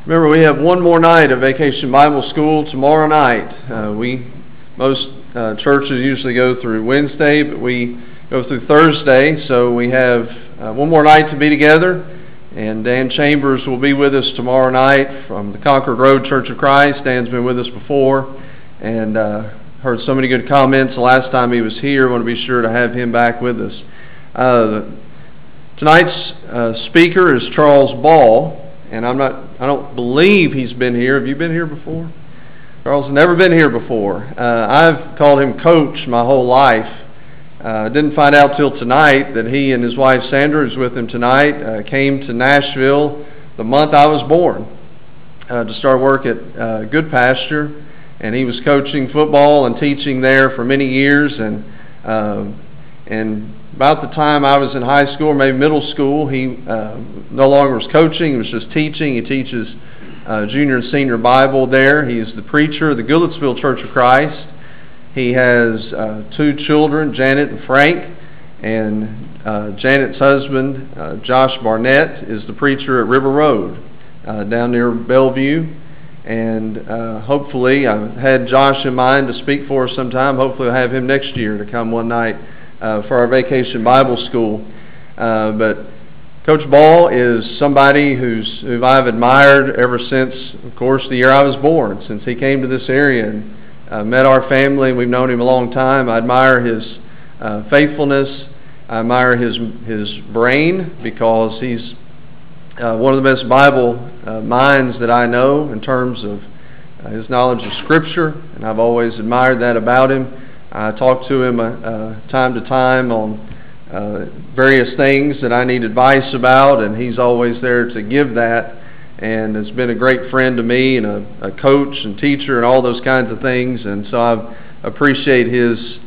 Remember, we have one more night of Vacation Bible School tomorrow night. Most churches usually go through Wednesday, but we go through Thursday, so we have one more night to be together. And Dan Chambers will be with us tomorrow night from the Concord Road Church of Christ. Dan's been with us before and heard so many good comments the last time he was here. I want to be sure to have him back with us. Tonight's speaker is Charles Ball, and I don't believe he's been here. Have you been here before? Charles has never been here before. I've called him Coach my whole life. Didn't find out till tonight that he and his wife Sandra, who's with him tonight, came to Nashville the month I was born to start work at Good Pasture, and he was coaching football and teaching there for many years. And about the time I was in high school or maybe middle school, he no longer was coaching; he was just teaching. He teaches junior and senior Bible there. He's the preacher of the Goodlettsville Church of Christ. He has two children, Janet and Frank, and Janet's husband, Josh Barnett, is the preacher at River Road down near Bellevue. And hopefully, I've had Josh in mind to speak for us sometime. Hopefully, I'll have him next year to come one night for our Vacation Bible School. But Coach Ball is somebody who I've admired ever since, of course, the year I was born, since he came to this area and met our family, and we've known him a long time. I admire his faithfulness. I admire his brain, because he's one of the best Bible minds that I know in terms of his knowledge of Scripture, and I've always admired that about him. I talk to him time to time on various things that I need advice about, and he's always there to give that, and has been a great friend to me, and a coach and teacher and all those kinds of things. And so I appreciate his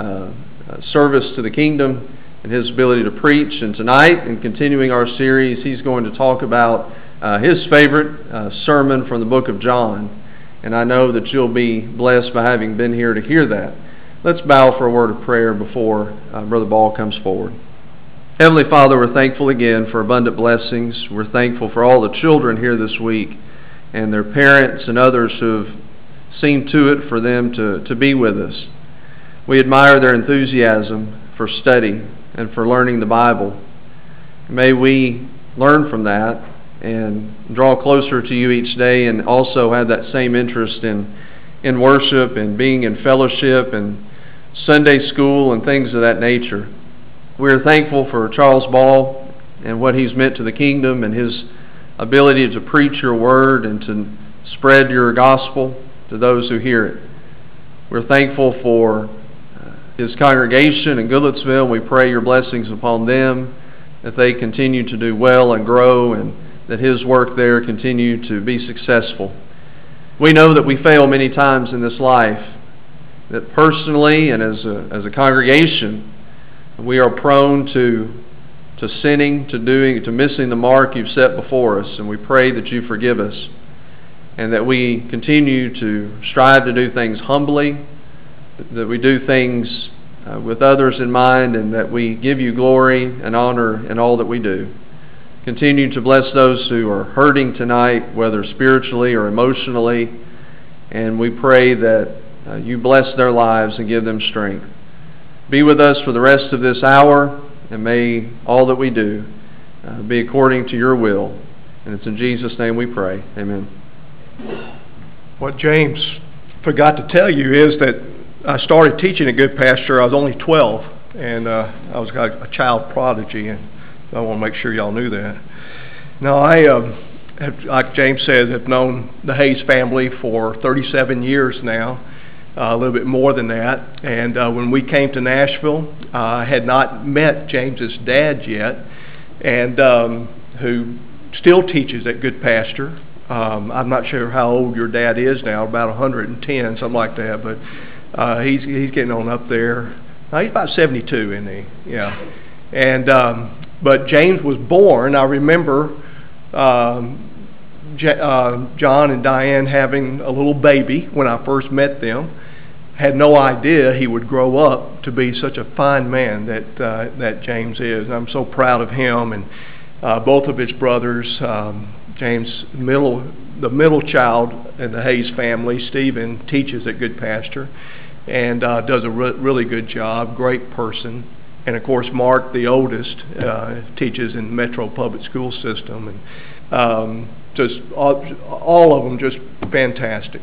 service to the kingdom and his ability to preach. And tonight, in continuing our series, he's going to talk about his favorite sermon from the book of John. And I know that you'll be blessed by having been here to hear that. Let's bow for a word of prayer before Brother Ball comes forward. Heavenly Father, we're thankful again for abundant blessings. We're thankful for all the children here this week and their parents and others who have seen to it for them to be with us. We admire their enthusiasm for study and for learning the Bible. May we learn from that and draw closer to you each day, and also have that same interest in worship and being in fellowship and Sunday school and things of that nature. We're thankful for Charles Ball and what he's meant to the kingdom, and his ability to preach your word and to spread your gospel to those who hear it. We're thankful for his congregation in Goodlettsville. We pray your blessings upon them, that they continue to do well and grow, and that his work there continue to be successful. We know that we fail many times in this life, that personally and as a congregation, we are prone to sinning, to missing the mark you've set before us, and we pray that you forgive us, and that we continue to strive to do things humbly, that we do things with others in mind, and that we give you glory and honor in all that we do. Continue to bless those who are hurting tonight, whether spiritually or emotionally, and we pray that you bless their lives and give them strength. Be with us for the rest of this hour, and may all that we do be according to your will. And it's in Jesus' name we pray. Amen. What James forgot to tell you is that I started teaching at Good Pasture. I was only 12, and I was a child prodigy, and I want to make sure y'all knew that. Now, I have, like James said, have known the Hayes family for 37 years now. A little bit more than that. And when we came to Nashville, I had not met James's dad yet, and who still teaches at Good Pasture. I'm not sure how old your dad is now, about 110, something like that, but he's getting on up there. He's about 72, isn't he? Yeah. And but James was born. I remember John and Diane having a little baby when I first met them. Had no idea he would grow up to be such a fine man that James is. And I'm so proud of him and both of his brothers. James' middle the middle child in the Hayes family, Stephen, teaches at Good Pasture and does a really good job, great person. And of course, Mark, the oldest, teaches in the Metro Public School System, and just all of them just fantastic.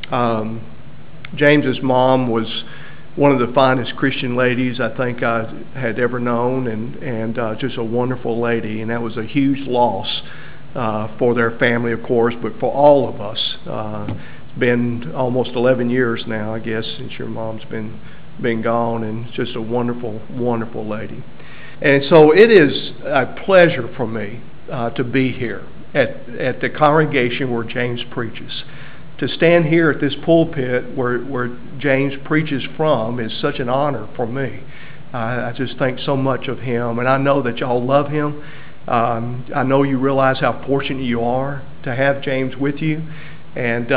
James's mom was one of the finest Christian ladies I think I had ever known, and just a wonderful lady, and that was a huge loss for their family, of course, but for all of us. It's been almost 11 years now, I guess, since your mom's been gone, and just a wonderful, wonderful lady. And so it is a pleasure for me to be here at the congregation where James preaches. To stand here at this pulpit where James preaches from is such an honor for me. I just think so much of him, and I know that y'all love him. I know you realize how fortunate you are to have James with you, and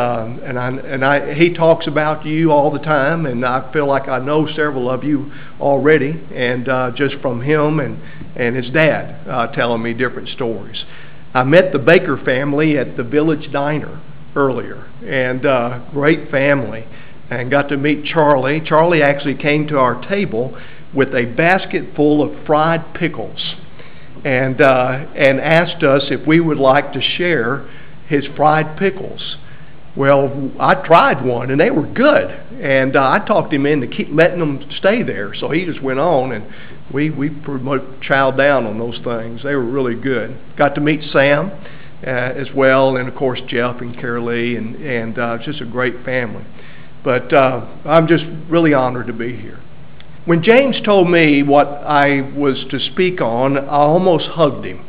he talks about you all the time, and I feel like I know several of you already, and just from him and his dad telling me different stories. I met the Baker family at the Village Diner earlier, and great family, and got to meet Charlie. Charlie actually came to our table with a basket full of fried pickles, and asked us if we would like to share his fried pickles. Well, I tried one, and they were good, and I talked him into keep letting them stay there, so he just went on, and we pretty much chowed down on those things. They were really good. Got to meet Sam as well, and of course Jeff and Carolee, and just a great family. But I'm just really honored to be here. When James told me what I was to speak on, I almost hugged him.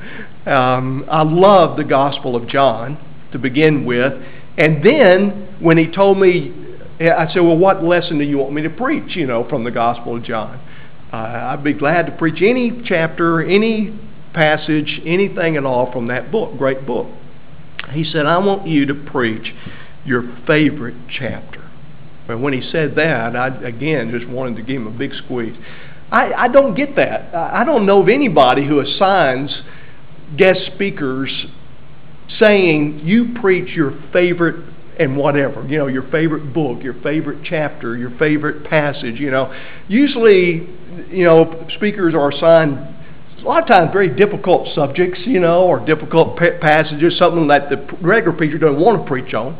I love the Gospel of John to begin with, and then when he told me, I said, well, what lesson do you want me to preach, from the Gospel of John? I'd be glad to preach any chapter, any passage, anything at all from that book, great book. He said, I want you to preach your favorite chapter. And when he said that, I, again, just wanted to give him a big squeeze. I don't get that. I don't know of anybody who assigns guest speakers saying, you preach your favorite and whatever, your favorite book, your favorite chapter, your favorite passage, Usually, speakers are assigned a lot of times very difficult subjects, or difficult passages, something that the regular preacher doesn't want to preach on,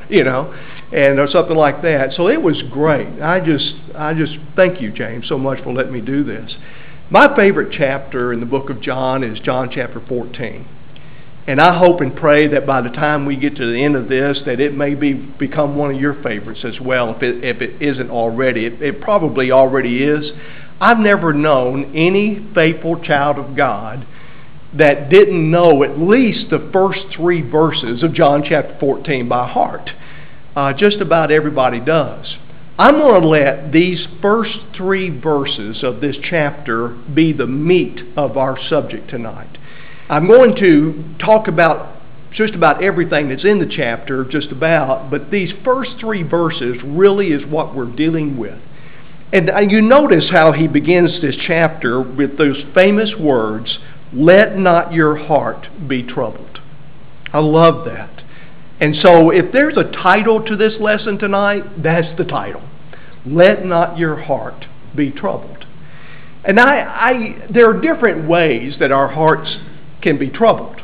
or something like that. So it was great. I just thank you, James, so much for letting me do this. My favorite chapter in the book of John is John chapter 14. And I hope and pray that by the time we get to the end of this, that it may become one of your favorites as well, if it isn't already. It probably already is. I've never known any faithful child of God that didn't know at least the first 3 verses of John chapter 14 by heart. Just about everybody does. I'm going to let these first 3 verses of this chapter be the meat of our subject tonight. I'm going to talk about just about everything that's in the chapter, just about, but these first 3 verses really is what we're dealing with. And you notice how he begins this chapter with those famous words, let not your heart be troubled. I love that. And so if there's a title to this lesson tonight, that's the title. Let not your heart be troubled. And there are different ways that our hearts can be troubled.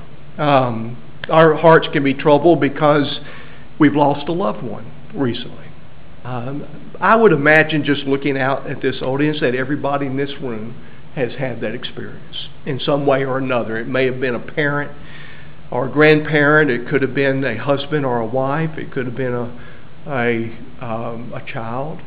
Our hearts can be troubled because we've lost a loved one recently. I would imagine, just looking out at this audience, that everybody in this room has had that experience in some way or another. It may have been a parent or a grandparent. It could have been a husband or a wife. It could have been a child.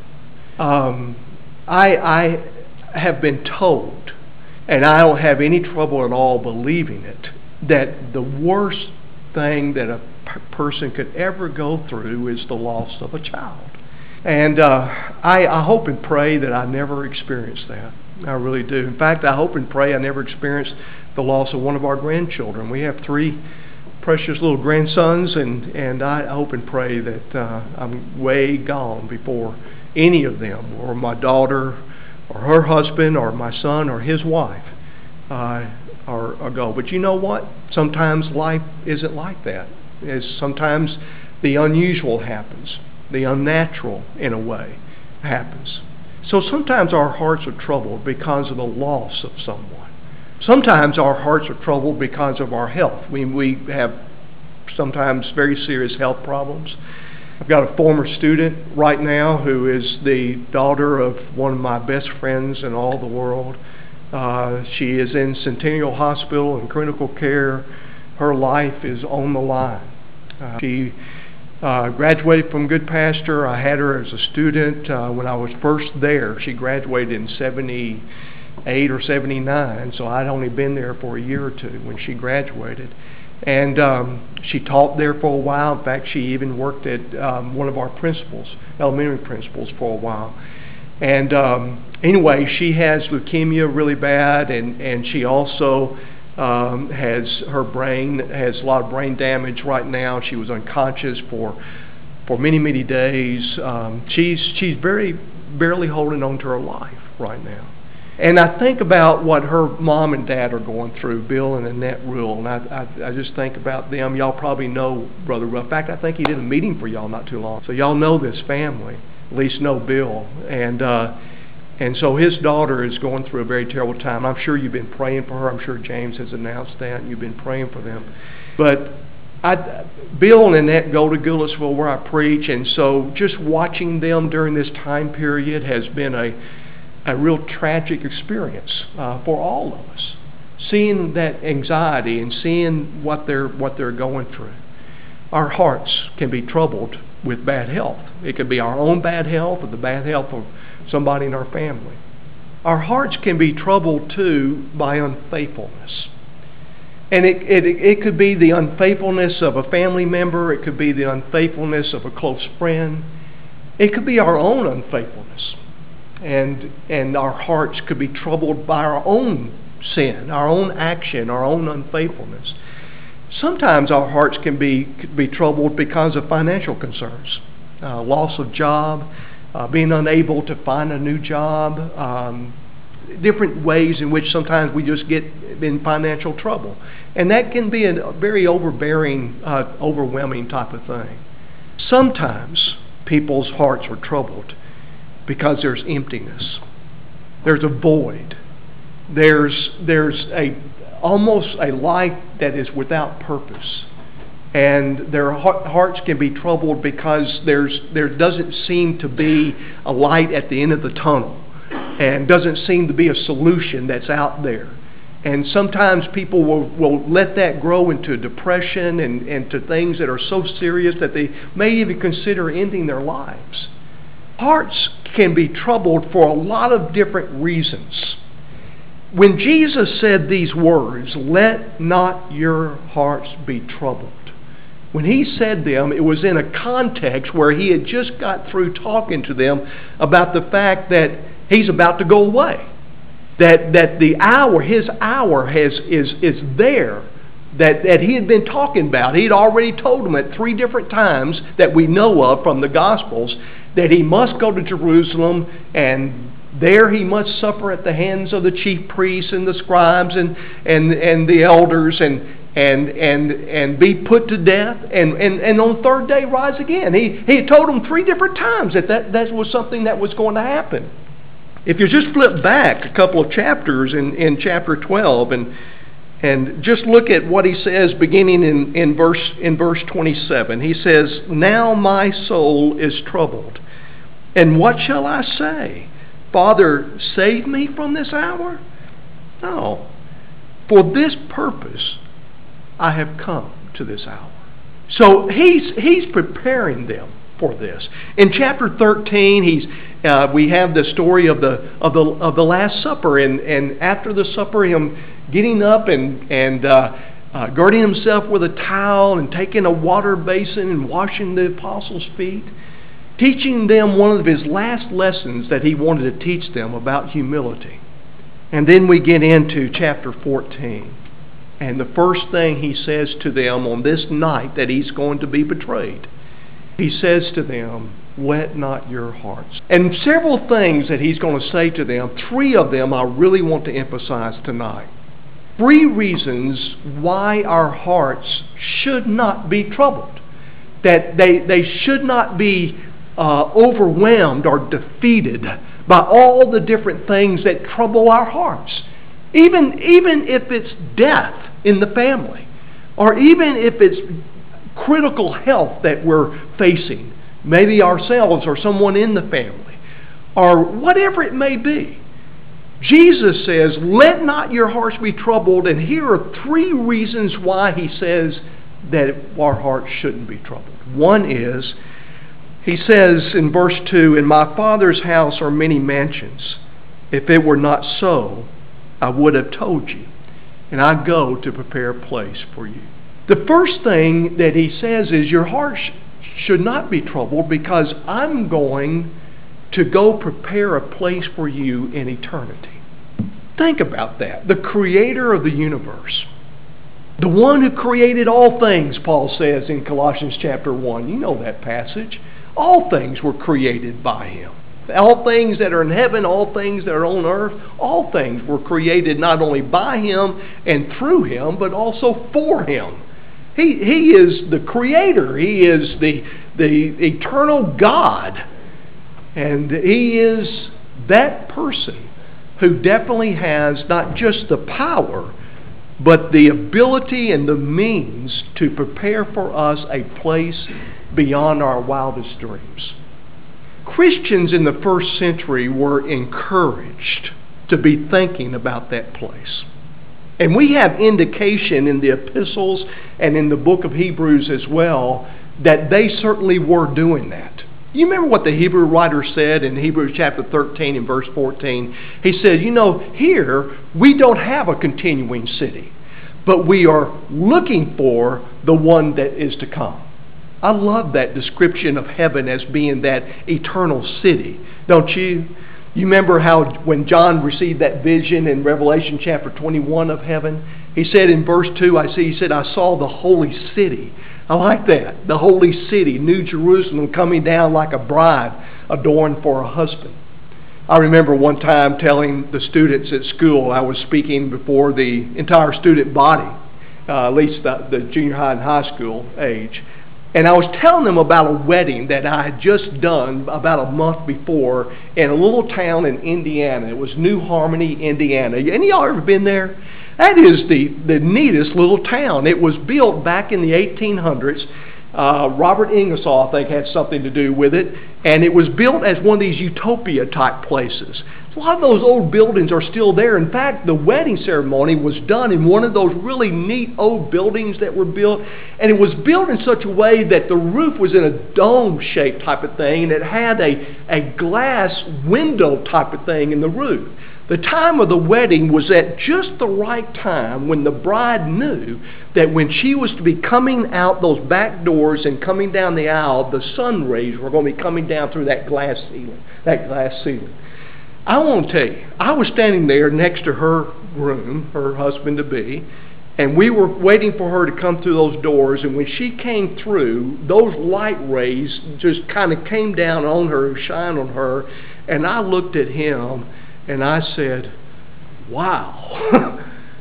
I have been told, and I don't have any trouble at all believing it, that the worst thing that a person could ever go through is the loss of a child. And I hope and pray that I never experience that. I really do. In fact, I hope and pray I never experience the loss of one of our grandchildren. We have 3 precious little grandsons, and I hope and pray that I'm way gone before any of them, or my daughter, or her husband, or my son, or his wife are gone. But you know what? Sometimes life isn't like that. As sometimes the unusual happens, the unnatural, in a way, happens. So sometimes our hearts are troubled because of the loss of someone. Sometimes our hearts are troubled because of our health. We have sometimes very serious health problems. I've got a former student right now who is the daughter of one of my best friends in all the world. She is in Centennial Hospital in critical care. Her life is on the line. She graduated from Goodpasture. I had her as a student when I was first there. She graduated in 78 or 79, so I'd only been there for a year or two when she graduated. And she taught there for a while. In fact, she even worked at one of our principals, elementary principals, for a while. And anyway, she has leukemia really bad, and she also has a lot of brain damage right now. She was unconscious for many, many days. She's very barely holding on to her life right now. And I think about what her mom and dad are going through, Bill and Annette Rule, and I just think about them. Y'all probably know Brother Ruff. In fact, I think he did a meeting for y'all not too long. So y'all know this family, at least know Bill. And so his daughter is going through a very terrible time. I'm sure you've been praying for her. I'm sure James has announced that, and you've been praying for them. But Bill and Annette go to Goodlettsville where I preach, and so just watching them during this time period has been a real tragic experience for all of us. Seeing that anxiety and seeing what they're going through. Our hearts can be troubled with bad health. It could be our own bad health or the bad health of somebody in our family. Our hearts can be troubled too by unfaithfulness. And it could be the unfaithfulness of a family member. It could be the unfaithfulness of a close friend. It could be our own unfaithfulness. And our hearts could be troubled by our own sin, our own action, our own unfaithfulness. Sometimes our hearts can be troubled because of financial concerns, loss of job, being unable to find a new job, different ways in which sometimes we just get in financial trouble. And that can be a very overbearing, overwhelming type of thing. Sometimes people's hearts are troubled because there's emptiness. There's a void. There's almost a life that is without purpose. And their hearts can be troubled because there doesn't seem to be a light at the end of the tunnel, and doesn't seem to be a solution that's out there. And sometimes people will let that grow into depression and to things that are so serious that they may even consider ending their lives. Hearts can be troubled for a lot of different reasons. When Jesus said these words, "Let not your hearts be troubled," when he said them, it was in a context where he had just got through talking to them about the fact that he's about to go away. That the hour, his hour is there, that he had been talking about. He'd already told them at 3 different times that we know of from the Gospels that he must go to Jerusalem, and there he must suffer at the hands of the chief priests and the scribes and the elders and be put to death, and on the 3rd day rise again. He had told them 3 different times that was something that was going to happen. If you just flip back a couple of chapters in chapter 12 and just look at what he says beginning in verse 27. He says, "Now my soul is troubled. And what shall I say? Father, save me from this hour? No. For this purpose I have come to this hour." So he's preparing them for this. In chapter 13, we have the story of the Last Supper, and after the supper, him getting up and girding himself with a towel and taking a water basin and washing the apostles' feet, teaching them one of his last lessons that he wanted to teach them about humility. And then we get into chapter 14. And the first thing he says to them on this night that he's going to be betrayed, he says to them, "Let not your hearts." And several things that he's going to say to them, 3 of them I really want to emphasize tonight. 3 reasons why our hearts should not be troubled. That they should not be overwhelmed or defeated by all the different things that trouble our hearts. Even if it's death in the family, or even if it's critical health that we're facing, maybe ourselves or someone in the family, or whatever it may be. Jesus says, let not your hearts be troubled, and here are 3 reasons why he says that our hearts shouldn't be troubled. One is, he says in verse 2, in my Father's house are many mansions. If it were not so, I would have told you, and I go to prepare a place for you. The first thing that he says is your heart should not be troubled because I'm going to go prepare a place for you in eternity. Think about that. The creator of the universe, the one who created all things, Paul says in Colossians chapter 1. You know that passage. All things were created by him. All things that are in heaven, all things that are on earth, all things were created not only by him and through him, but also for him. He is the creator. He is the eternal God. And he is that person who definitely has not just the power, but the ability and the means to prepare for us a place beyond our wildest dreams. Christians in the first century were encouraged to be thinking about that place. And we have indication in the epistles and in the book of Hebrews as well that they certainly were doing that. You remember what the Hebrew writer said in Hebrews chapter 13 and verse 14? He said, here we don't have a continuing city, but we are looking for the one that is to come. I love that description of heaven as being that eternal city, don't you? You remember how when John received that vision in Revelation chapter 21 of heaven, he said in verse 2, I saw the holy city. I like that. The holy city, New Jerusalem, coming down like a bride adorned for a husband. I remember one time telling the students at school, I was speaking before the entire student body, at least the junior high and high school age. And I was telling them about a wedding that I had just done about a month before in a little town in Indiana. It was New Harmony, Indiana. Any of y'all ever been there? That is the neatest little town. It was built back in the 1800s. Robert Ingersoll, I think, had something to do with it. And it was built as one of these utopia type places. A lot of those old buildings are still there. In fact, the wedding ceremony was done in one of those really neat old buildings that were built. And it was built in such a way that the roof was in a dome-shaped type of thing. And it had a glass window type of thing in the roof. The time of the wedding was at just the right time when the bride knew that when she was to be coming out those back doors and coming down the aisle, the sun rays were going to be coming down through that glass ceiling. I want to tell you, I was standing there next to her groom, her husband-to-be, and we were waiting for her to come through those doors, and when she came through, those light rays just kind of came down on her, shined on her, and I looked at him, and I said, wow.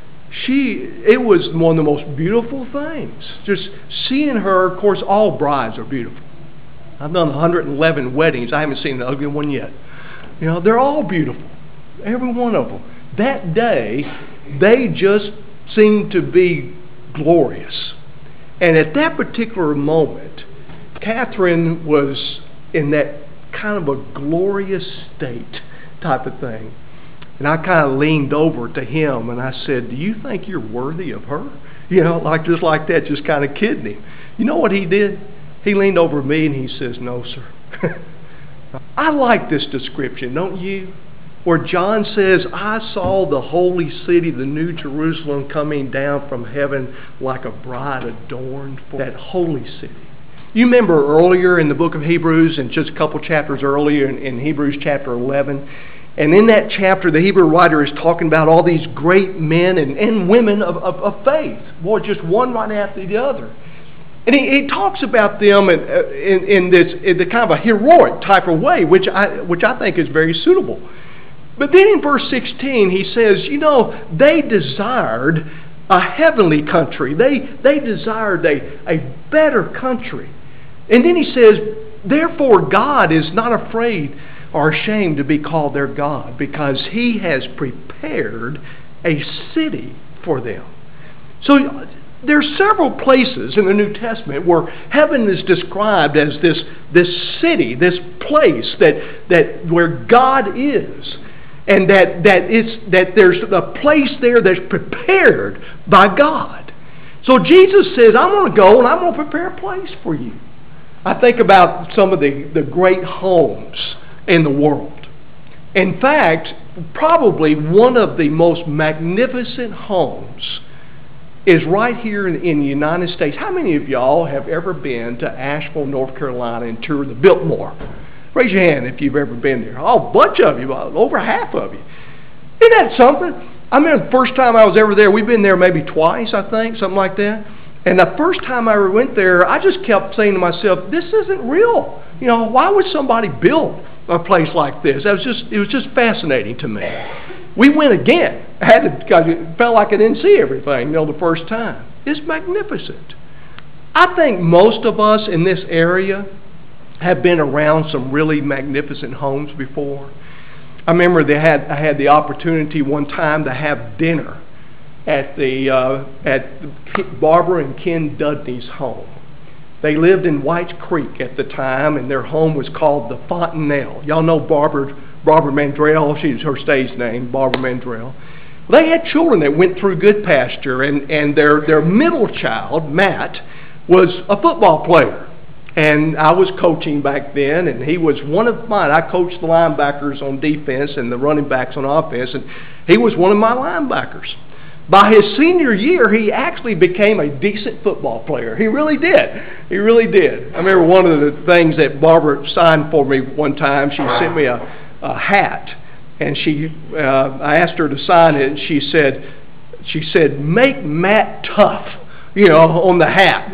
It was one of the most beautiful things. Just seeing her, of course, all brides are beautiful. I've done 111 weddings. I haven't seen an ugly one yet. They're all beautiful. Every one of them. That day, they just seemed to be glorious. And at that particular moment, Catherine was in that kind of a glorious state type of thing. And I kind of leaned over to him and I said, do you think you're worthy of her? Just like that, just kind of kidding him. You know what he did? He leaned over me and he says, no, sir. I like this description, don't you? Where John says, I saw the holy city, the New Jerusalem, coming down from heaven like a bride adorned for that holy city. You remember earlier in the book of Hebrews, and just a couple chapters earlier in Hebrews chapter 11, and in that chapter, the Hebrew writer is talking about all these great men and women of faith. Boy, just one right after the other. And he talks about them in the kind of a heroic type of way, which I think is very suitable. But then in verse 16, he says, they desired a heavenly country. They desired a better country. And then he says, therefore God is not afraid or ashamed to be called their God, because he has prepared a city for them. So there's several places in the New Testament where heaven is described as this city, this place that where God is, and that there's a place there that's prepared by God. So Jesus says, I'm going to go and I'm going to prepare a place for you. I think about some of the great homes in the world. In fact, probably one of the most magnificent homes is right here in the United States. How many of y'all have ever been to Asheville, North Carolina and toured the Biltmore? Raise your hand if you've ever been there. Oh, a bunch of you, over half of you. Isn't that something? I remember the first time I was ever there, we've been there maybe twice, I think, something like that. And the first time I ever went there, I just kept saying to myself, this isn't real. Why would somebody build a place like this? It was just fascinating to me. We went again. It felt like I didn't see everything, the first time. It's magnificent. I think most of us in this area have been around some really magnificent homes before. I remember I had the opportunity one time to have dinner at Barbara and Ken Dudney's home. They lived in Whites Creek at the time, and their home was called the Fontanelle. Y'all know Barbara Mandrell. She's her stage name, Barbara Mandrell. They had children that went through Good Pasture, and their middle child, Matt, was a football player. And I was coaching back then, and he was one of mine. I coached the linebackers on defense and the running backs on offense, and he was one of my linebackers. By his senior year, he actually became a decent football player. He really did. He really did. I remember one of the things that Barbara signed for me one time, she sent me a hat, and I asked her to sign it, and she said, make Matt tough, on the hat,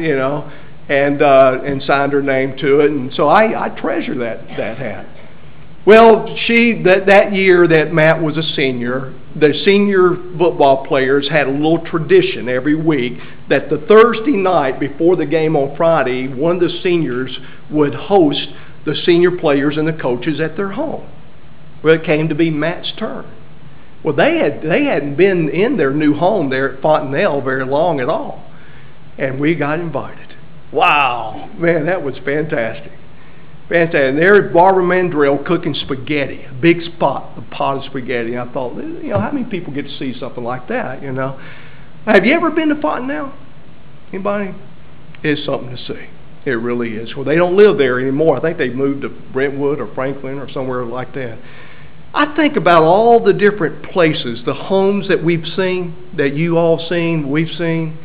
and signed her name to it. And so I treasure that hat. Well, that year that Matt was a senior, the senior football players had a little tradition every week that the Thursday night before the game on Friday, one of the seniors would host the senior players and the coaches at their home. Well, it came to be Matt's turn. Well, they hadn't been in their new home there at Fontanelle very long at all, and we got invited. Wow, man, that was fantastic. Fantastic. And there's Barbara Mandrell cooking spaghetti, a big pot of spaghetti. I thought, how many people get to see something like that, Have you ever been to Fontanelle? Anybody? It's something to see. It really is. Well, they don't live there anymore. I think they moved to Brentwood or Franklin or somewhere like that. I think about all the different places, the homes that we've seen, that you all seen, we've seen.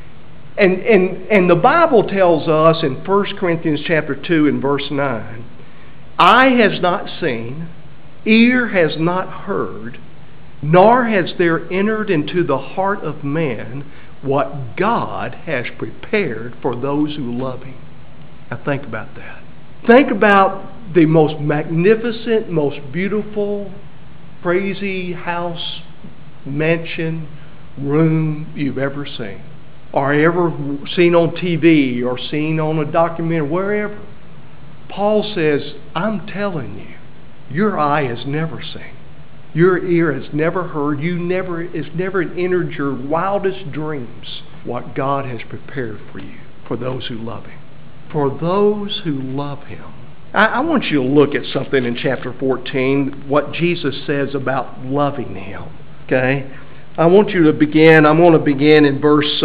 And the Bible tells us in 1 Corinthians chapter 2 and verse 9, eye has not seen, ear has not heard, nor has there entered into the heart of man what God has prepared for those who love him. Now think about that. Think about the most magnificent, most beautiful, crazy house, mansion, room you've ever seen, or ever seen on TV or seen on a documentary, wherever. Paul says, I'm telling you, your eye has never seen, your ear has never heard, it's never entered your wildest dreams what God has prepared for you, for those who love him. For those who love him. I want you to look at something in chapter 14, what Jesus says about loving him. Okay? I'm going to begin in verse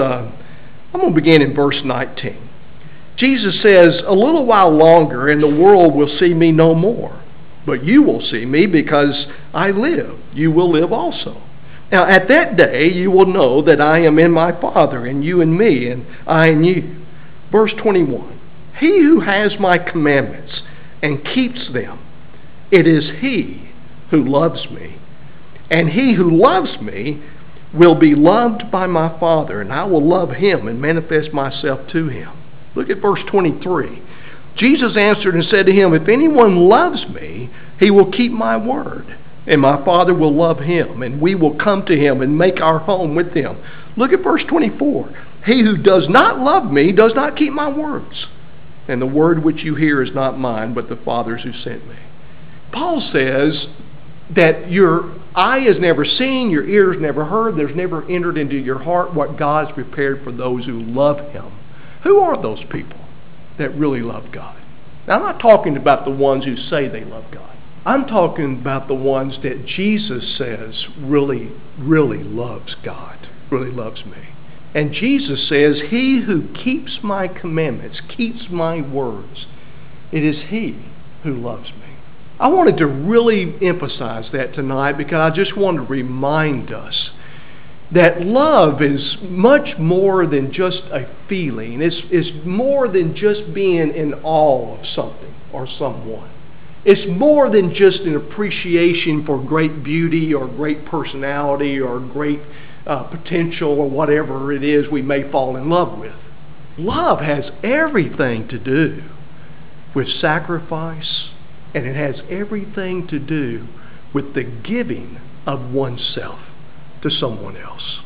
19. Jesus says, a little while longer and the world will see me no more. But you will see me because I live. You will live also. Now at that day you will know that I am in my Father, and you in me, and I in you. Verse 21. He who has my commandments and keeps them, it is he who loves me. And he who loves me will be loved by my Father, and I will love him and manifest myself to him. Look at verse 23. Jesus answered and said to him, if anyone loves me, he will keep my word, and my Father will love him, and we will come to him and make our home with him. Look at verse 24. He who does not love me does not keep my words. And the word which you hear is not mine, but the Father's who sent me. Paul says that your eye has never seen, your ear has never heard, there's never entered into your heart what God has prepared for those who love him. Who are those people that really love God? Now, I'm not talking about the ones who say they love God. I'm talking about the ones that Jesus says really, really loves God, really loves me. And Jesus says, he who keeps my commandments, keeps my words, it is he who loves me. I wanted to really emphasize that tonight because I just want to remind us that love is much more than just a feeling. It's more than just being in awe of something or someone. It's more than just an appreciation for great beauty or great personality or great potential or whatever it is we may fall in love with. Love has everything to do with sacrifice, and it has everything to do with the giving of oneself to someone else.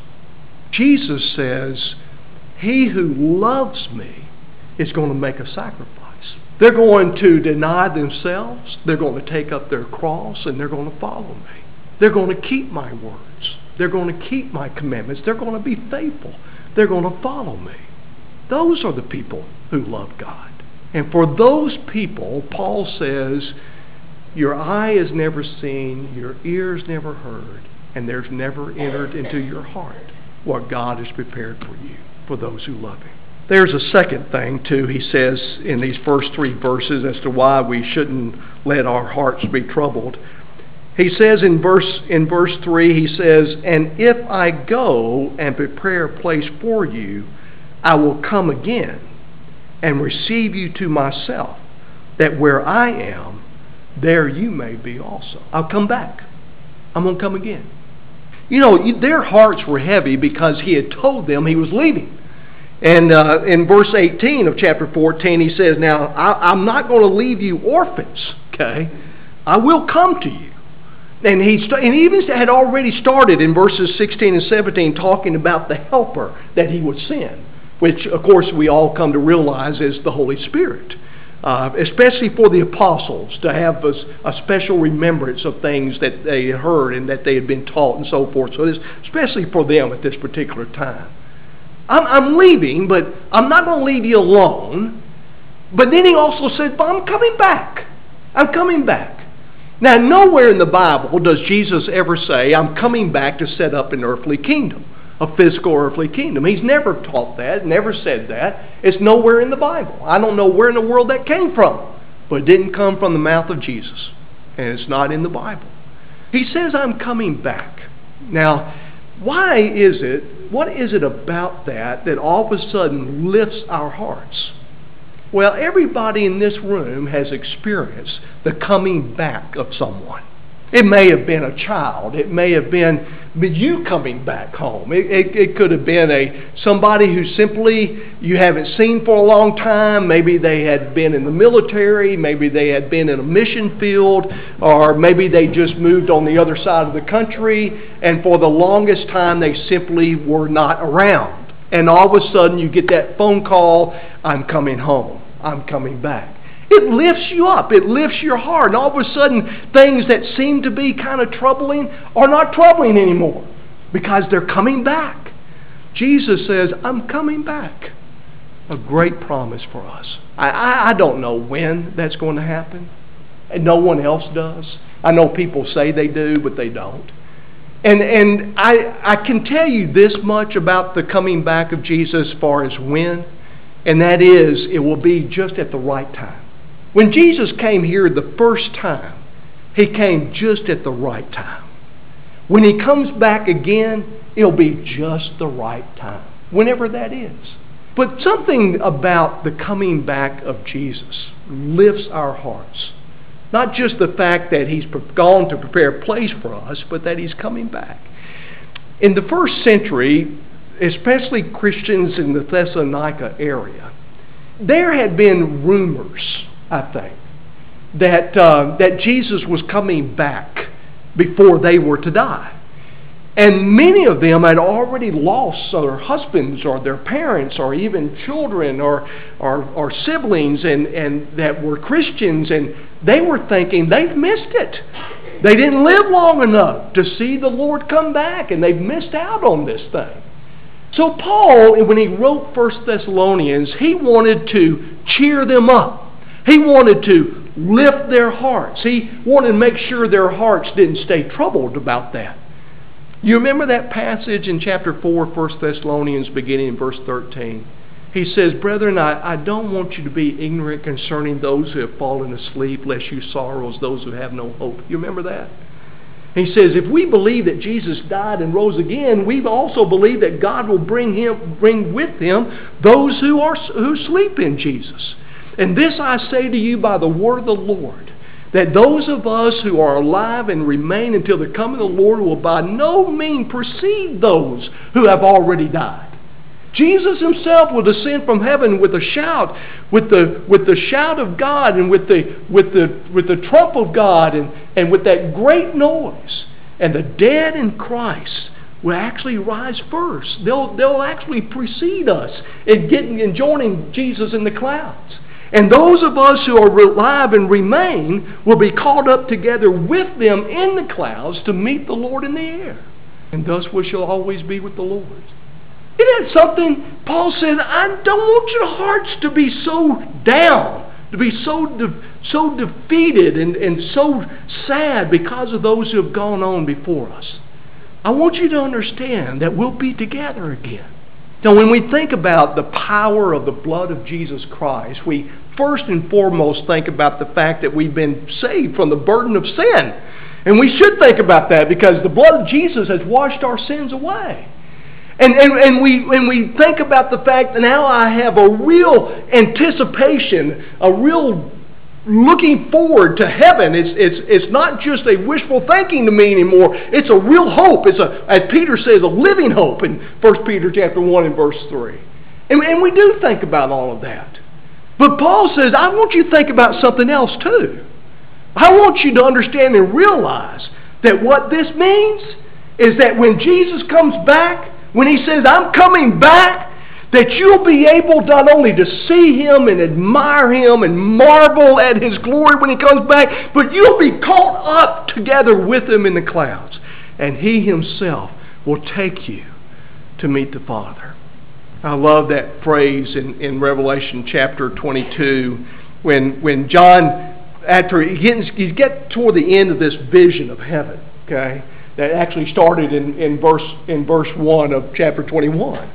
Jesus says, he who loves me is going to make a sacrifice. They're going to deny themselves, they're going to take up their cross, and they're going to follow me. They're going to keep my words. They're going to keep my commandments. They're going to be faithful. They're going to follow me. Those are the people who love God. And for those people, Paul says, your eye has never seen, your ears never heard, and there's never entered into your heart what God has prepared for you, for those who love him. There's a second thing, too, he says in these first 3 verses as to why we shouldn't let our hearts be troubled. He says in verse 3, he says, and if I go and prepare a place for you, I will come again and receive you to myself, that where I am, there you may be also. I'll come back. I'm going to come again. You know, their hearts were heavy because he had told them he was leaving. And in verse 18 of chapter 14, he says, now, I'm not going to leave you orphans, okay? I will come to you. And he even had already started in verses 16 and 17 talking about the helper that he would send, which, of course, we all come to realize is the Holy Spirit, especially for the apostles to have a special remembrance of things that they had heard and that they had been taught and so forth. So especially for them at this particular time. I'm leaving, but I'm not going to leave you alone. But then he also said, but I'm coming back. I'm coming back. Now, nowhere in the Bible does Jesus ever say, I'm coming back to set up an earthly kingdom, a physical earthly kingdom. He's never taught that, never said that. It's nowhere in the Bible. I don't know where in the world that came from, but it didn't come from the mouth of Jesus, and it's not in the Bible. He says, I'm coming back. Now, why is it, what is it about that all of a sudden lifts our hearts? Well, everybody in this room has experienced the coming back of someone. It may have been a child. It may have been you coming back home. It could have been somebody who simply you haven't seen for a long time. Maybe they had been in the military. Maybe they had been in a mission field. Or maybe they just moved on the other side of the country. And for the longest time, they simply were not around. And all of a sudden, you get that phone call, I'm coming home. I'm coming back. It lifts you up. It lifts your heart. And all of a sudden, things that seem to be kind of troubling are not troubling anymore because they're coming back. Jesus says, I'm coming back. A great promise for us. I don't know when that's going to happen. And no one else does. I know people say they do, but they don't. And I can tell you this much about the coming back of Jesus as far as when, and that is it will be just at the right time. When Jesus came here the first time, he came just at the right time. When he comes back again, it'll be just the right time, whenever that is. But something about the coming back of Jesus lifts our hearts. Not just the fact that he's gone to prepare a place for us, but that he's coming back. In the first century, especially Christians in the Thessalonica area, there had been rumors, I think, that Jesus was coming back before they were to die. And many of them had already lost their husbands or their parents or even children or siblings and that were Christians, and they were thinking they've missed it. They didn't live long enough to see the Lord come back, and they've missed out on this thing. So Paul, when he wrote 1 Thessalonians, he wanted to cheer them up. He wanted to lift their hearts. He wanted to make sure their hearts didn't stay troubled about that. You remember that passage in chapter 4, 1 Thessalonians, beginning in verse 13? He says, "Brethren, I don't want you to be ignorant concerning those who have fallen asleep, lest you sorrow as those who have no hope." You remember that? He says, if we believe that Jesus died and rose again, we also believe that God will bring with him those who sleep in Jesus. And this I say to you by the word of the Lord, that those of us who are alive and remain until the coming of the Lord will by no means precede those who have already died. Jesus himself will descend from heaven with a shout, with the shout of God, and with the trump of God, and with that great noise. And the dead in Christ will actually rise first. They'll actually precede us in joining Jesus in the clouds. And those of us who are alive and remain will be caught up together with them in the clouds to meet the Lord in the air. And thus we shall always be with the Lord. Isn't that something? Paul said, I don't want your hearts to be so down, to be so defeated and so sad because of those who have gone on before us. I want you to understand that we'll be together again. Now, when we think about the power of the blood of Jesus Christ, we first and foremost think about the fact that we've been saved from the burden of sin. And we should think about that because the blood of Jesus has washed our sins away. And we think about the fact that now I have a real anticipation, a real looking forward to heaven. It's not just a wishful thinking to me anymore. It's a real hope. It's as Peter says, a living hope in 1 Peter chapter 1 and verse 3. And we do think about all of that. But Paul says, I want you to think about something else too. I want you to understand and realize that what this means is that when Jesus comes back, when he says, I'm coming back, that you'll be able not only to see him and admire him and marvel at his glory when he comes back, but you'll be caught up together with him in the clouds. And he himself will take you to meet the Father. I love that phrase in Revelation chapter 22 when John, after he gets toward the end of this vision of heaven, okay, that actually started in verse 1 of chapter 21.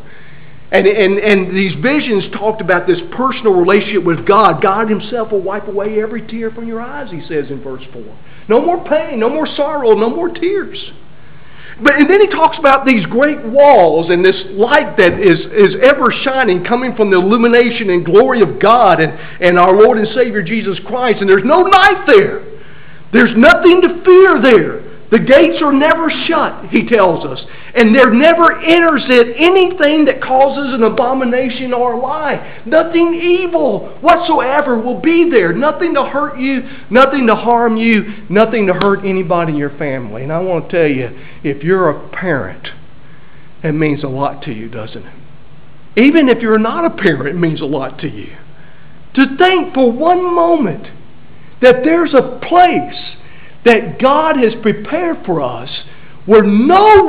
And these visions talked about this personal relationship with God. God himself will wipe away every tear from your eyes, he says in verse 4. No more pain, no more sorrow, no more tears. And then he talks about these great walls and this light that is ever shining, coming from the illumination and glory of God and our Lord and Savior Jesus Christ. And there's no night there. There's nothing to fear there. The gates are never shut, he tells us. And there never enters it anything that causes an abomination or a lie. Nothing evil whatsoever will be there. Nothing to hurt you, nothing to harm you, nothing to hurt anybody in your family. And I want to tell you, if you're a parent, it means a lot to you, doesn't it? Even if you're not a parent, it means a lot to you. To think for one moment that there's a place that God has prepared for us where no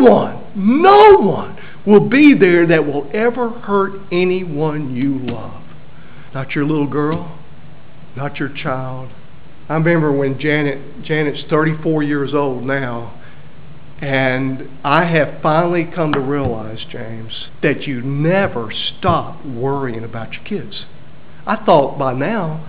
one will be there that will ever hurt anyone you love. Not your little girl, not your child. I remember when Janet's 34 years old now, and I have finally come to realize, James, that you never stop worrying about your kids. I thought by now,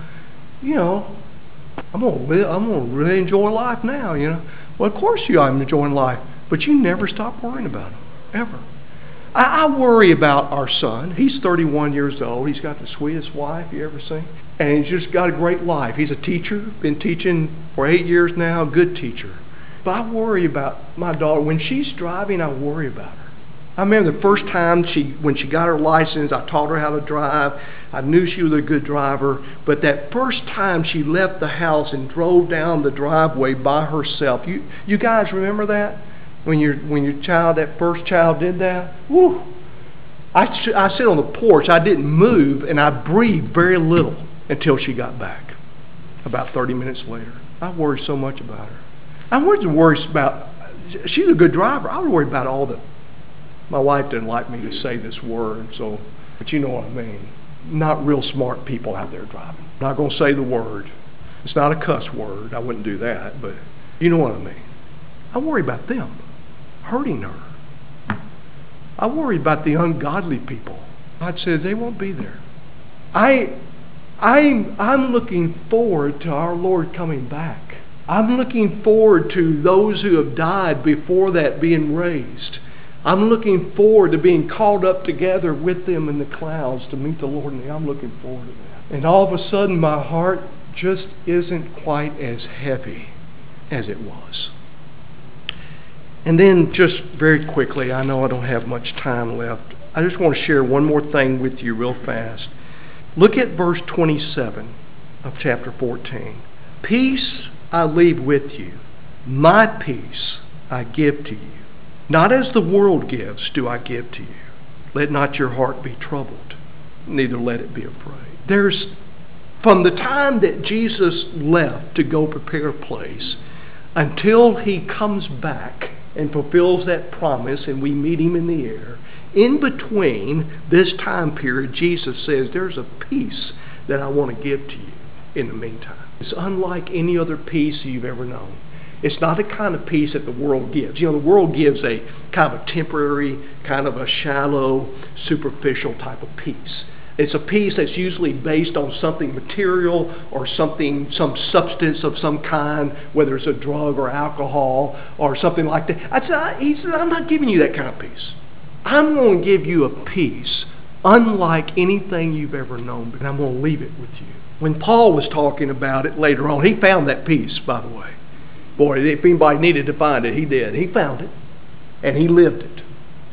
I'm going to really enjoy life now, Well, of course I'm enjoying life, but you never stop worrying about them, ever. I worry about our son. He's 31 years old. He's got the sweetest wife you ever seen. And he's just got a great life. He's a teacher, been teaching for 8 years now, a good teacher. But I worry about my daughter. When she's driving, I worry about her. I remember the first time when she got her license, I taught her how to drive. I knew she was a good driver, but that first time she left the house and drove down the driveway by herself. You guys remember that? When your child, that first child did that? Woo! I sit on the porch, I didn't move, and I breathed very little until she got back. About 30 minutes later. I worried so much about her. I wasn't worried about, she's a good driver. I was worried about all the, my wife didn't like me to say this word, so, but you know what I mean. Not real smart people out there driving. I'm not going to say the word. It's not a cuss word. I wouldn't do that, but you know what I mean. I worry about them hurting her. I worry about the ungodly people. God says they won't be there. I'm looking forward to our Lord coming back. I'm looking forward to those who have died before that being raised. I'm looking forward to being called up together with them in the clouds to meet the Lord. And I'm looking forward to that. And all of a sudden my heart just isn't quite as heavy as it was. And then just very quickly, I know I don't have much time left. I just want to share one more thing with you real fast. Look at verse 27 of chapter 14. Peace I leave with you. My peace I give to you. Not as the world gives do I give to you. Let not your heart be troubled, neither let it be afraid. From the time that Jesus left to go prepare a place until he comes back and fulfills that promise and we meet him in the air, in between this time period, Jesus says, there's a peace that I want to give to you in the meantime. It's unlike any other peace you've ever known. It's not the kind of peace that the world gives. You know, the world gives a kind of a temporary, kind of a shallow, superficial type of peace. It's a peace that's usually based on something material or something, some substance of some kind, whether it's a drug or alcohol or something like that. He said, I'm not giving you that kind of peace. I'm going to give you a peace unlike anything you've ever known, and I'm going to leave it with you. When Paul was talking about it later on, he found that peace, by the way. Boy, if anybody needed to find it, he did. He found it, and he lived it.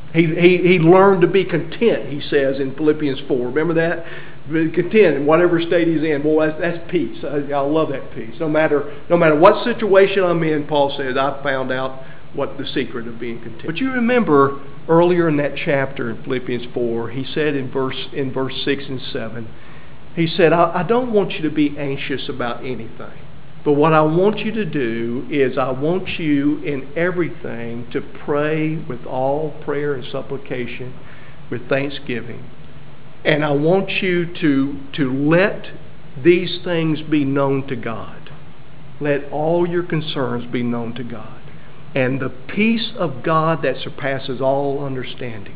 He learned to be content, he says in Philippians 4. Remember that? Be content in whatever state he's in. Boy, that's peace. I love that peace. No matter what situation I'm in, Paul says, I found out what the secret of being content. But you remember earlier in that chapter in Philippians 4, he said in verse 6 and 7, he said, I don't want you to be anxious about anything. But what I want you to do is I want you in everything to pray with all prayer and supplication with thanksgiving. And I want you to let these things be known to God. Let all your concerns be known to God. And the peace of God that surpasses all understanding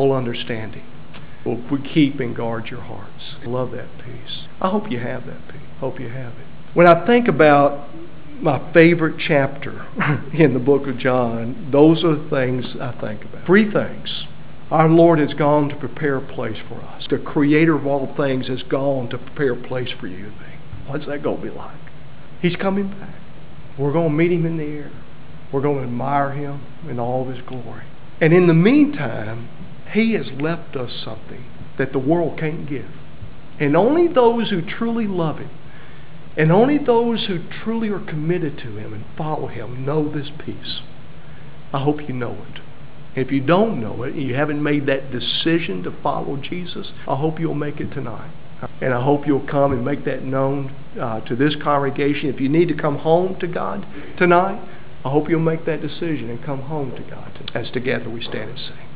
will keep and guard your hearts. I love that peace. I hope you have that peace. Hope you have it. When I think about my favorite chapter in the book of John, those are the things I think about. 3 things. Our Lord has gone to prepare a place for us. The Creator of all things has gone to prepare a place for you and me. What's that going to be like? He's coming back. We're going to meet him in the air. We're going to admire him in all of his glory. And in the meantime, he has left us something that the world can't give. And only those who truly love him and only those who truly are committed to him and follow him know this peace. I hope you know it. If you don't know it, and you haven't made that decision to follow Jesus, I hope you'll make it tonight. And I hope you'll come and make that known to this congregation. If you need to come home to God tonight, I hope you'll make that decision and come home to God as together we stand and sing.